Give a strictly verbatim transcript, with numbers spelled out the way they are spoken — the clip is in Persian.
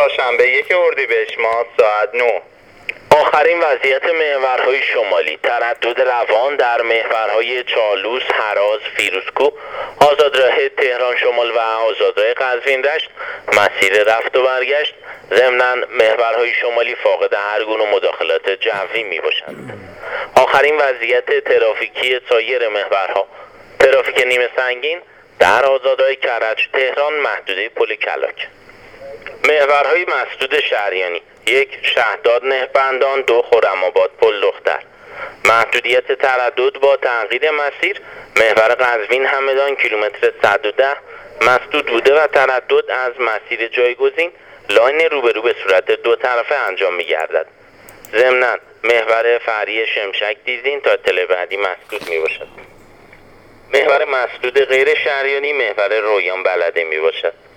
چهارشنبه یک اردیبهشت ماه ساعت نه. آخرین وضعیت محورهای شمالی: تردد روان در محورهای چالوس، هراز، فیروزکوه، آزادراه تهران شمال و آزادراه قزوین دشت، مسیر رفت و برگشت. ضمناً محورهای شمالی فاقد هر گونه مداخلات جوی می باشند. آخرین وضعیت ترافیکی سایر محورها: ترافیک نیمه سنگین در آزادراه کرج تهران، محدوده پل کلاک. محورهای مسدود شهریانی: یک شهداد نهبندان، دو خرم‌آباد پل دختر. محدودیت تردد با تغییر مسیر: محور قزوین همدان کیلومتر صد و ده مسدود بوده و تردد از مسیر جایگزین لاین روبرو به صورت دو طرفه انجام می گردد. ضمناً محور فرعی شمشک دیزین تا تل بعدی مسدود می باشد. محور مسدود غیر شهریانی محور رویان بلده می باشد.